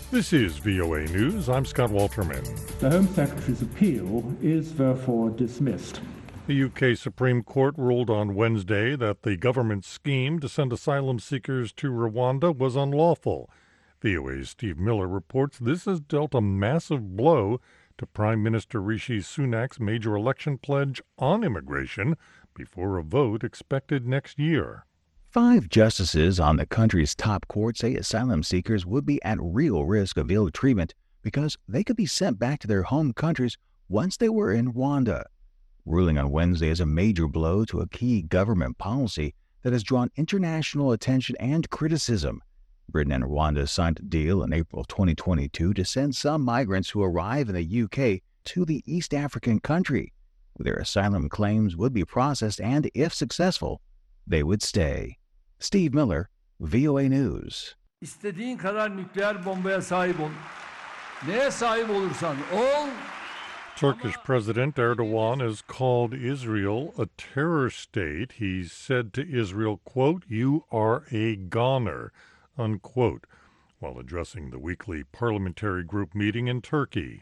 This is VOA News. I'm Scott Walterman. The Home Secretary's appeal is therefore dismissed. The UK Supreme Court ruled on Wednesday that the government's scheme to send asylum seekers to Rwanda was unlawful. VOA's Steve Miller reports this has dealt a massive blow to Prime Minister Rishi Sunak's major election pledge on immigration before a vote expected next year. 5 justices on the country's top court say asylum seekers would be at real risk of ill treatment because they could be sent back to their home countries once they were in Rwanda. Ruling on Wednesday is a major blow to a key government policy that has drawn international attention and criticism. Britain and Rwanda signed a deal in April 2022 to send some migrants who arrive in the UK to the East African country, where their asylum claims would be processed and, if successful, they would stay. Steve Miller, VOA News. İstediğin kadar nükleer bombaya sahip ol. Neye sahip olursan ol. Turkish President Erdogan has called Israel a terror state. He said to Israel, quote, "You are a goner," unquote, while addressing the weekly parliamentary group meeting in Turkey.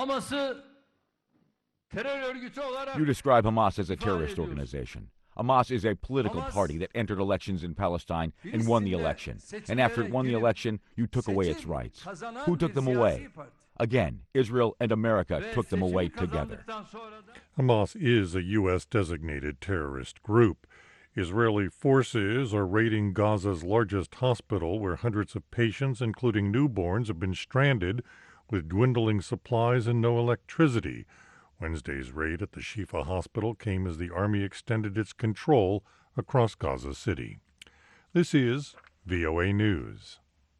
You describe Hamas as a terrorist organization. Hamas is a political party that entered elections in Palestine and won the election. And after it won the election, you took away its rights. Who took them away? Again, Israel and America took them away together. Hamas is a U.S.-designated terrorist group. Israeli forces are raiding Gaza's largest hospital, where hundreds of patients, including newborns, have been stranded with dwindling supplies and no electricity. Wednesday's raid at the Shifa hospital came as the Army extended its control across Gaza City. This is VOA News.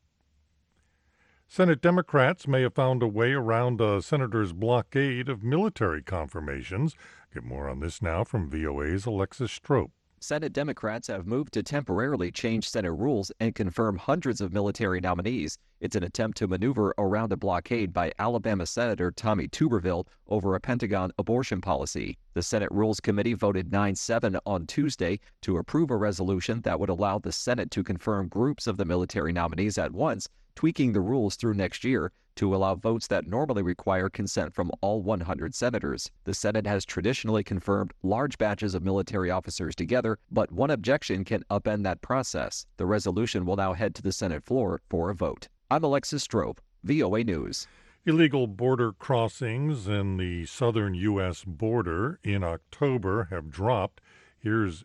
Senate Democrats may have found a way around a senator's blockade of military confirmations. Get more on this now from VOA's Alexis Strope. Senate Democrats have moved to temporarily change Senate rules and confirm hundreds of military nominees. It's an attempt to maneuver around a blockade by Alabama Senator Tommy Tuberville over a Pentagon abortion policy. The Senate Rules Committee voted 9-7 on Tuesday to approve a resolution that would allow the Senate to confirm groups of the military nominees at once, tweaking the rules through next year to allow votes that normally require consent from all 100 senators. The Senate has traditionally confirmed large batches of military officers together, but one objection can upend that process. The resolution will now head to the Senate floor for a vote. I'm Alexis Strope, VOA News. Illegal border crossings in the southern U.S. border in October have dropped. Here's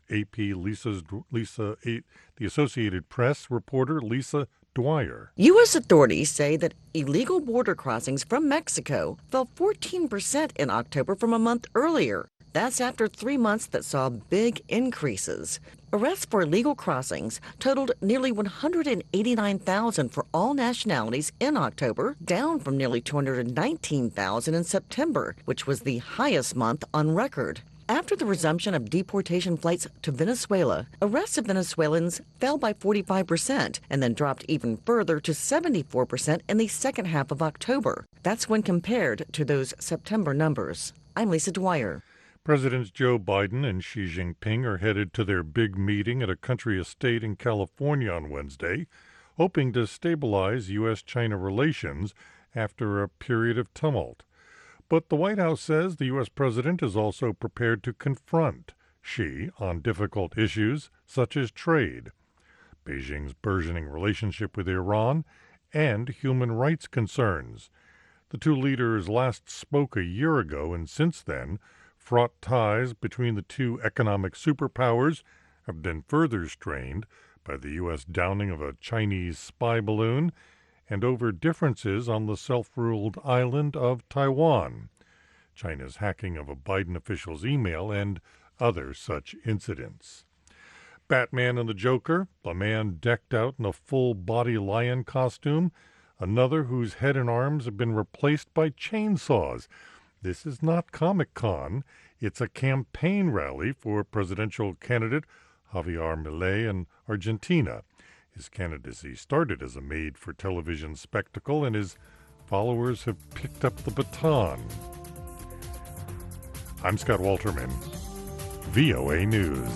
the Associated Press reporter Lisa Dwyer. U.S. authorities say that illegal border crossings from Mexico fell 14% in October from a month earlier. That's after 3 months that saw big increases. Arrests for illegal crossings totaled nearly 189,000 for all nationalities in October, down from nearly 219,000 in September, which was the highest month on record. After the resumption of deportation flights to Venezuela, arrests of Venezuelans fell by 45% and then dropped even further to 74% in the second half of October. That's when compared to those September numbers. I'm Lisa Dwyer. Presidents Joe Biden and Xi Jinping are headed to their big meeting at a country estate in California on Wednesday, hoping to stabilize U.S.-China relations after a period of tumult. But the White House says the U.S. president is also prepared to confront Xi on difficult issues such as trade, Beijing's burgeoning relationship with Iran, and human rights concerns. The two leaders last spoke a year ago, and since then, fraught ties between the two economic superpowers have been further strained by the U.S. downing of a Chinese spy balloon and over differences on the self-ruled island of Taiwan, China's hacking of a Biden official's email, and other such incidents. Batman and the Joker, a man decked out in a full-body lion costume, another whose head and arms have been replaced by chainsaws. This is not Comic-Con. It's a campaign rally for presidential candidate Javier Milei in Argentina. His candidacy started as a made-for-television spectacle, and his followers have picked up the baton. I'm Scott Walterman, VOA News.